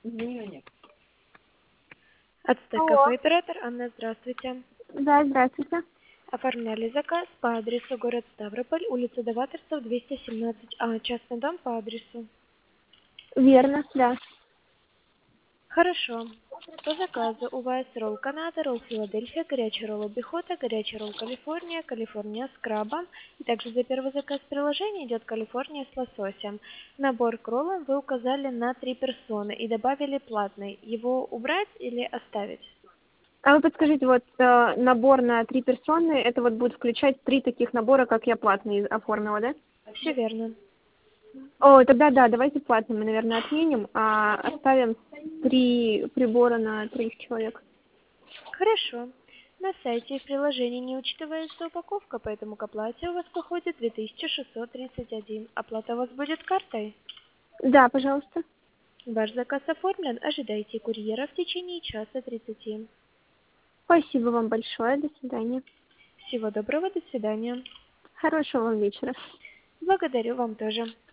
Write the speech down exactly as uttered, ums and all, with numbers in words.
Отстой Алло. кафе оператор Анна, здравствуйте. Да, здравствуйте. Оформляли заказ по адресу город Ставрополь, улица Даваторцев, двести семнадцать А, частный дом по адресу. Верно, да. Хорошо. По заказу у вас ролл Канада, ролл Филадельфия, горячий ролл Обихота, горячий ролл Калифорния, Калифорния с крабом. И также за первый заказ приложения идет Калифорния с лососем. Набор к роллам вы указали на три персоны и добавили платный. Его убрать или оставить? А вы подскажите, вот э, набор на три персоны, это вот будет включать три таких набора, как я платный оформила, да? Все верно. О, тогда да, давайте платный мы, наверное, отменим, а оставим три прибора на троих человек. Хорошо. На сайте и в приложении не учитывается упаковка, поэтому к оплате у вас выходит две тысячи шестьсот тридцать один. Оплата у вас будет картой. Да, пожалуйста. Ваш заказ оформлен. Ожидайте курьера в течение часа тридцати. Спасибо вам большое, до свидания. Всего доброго, до свидания. Хорошего вам вечера. Благодарю вам тоже.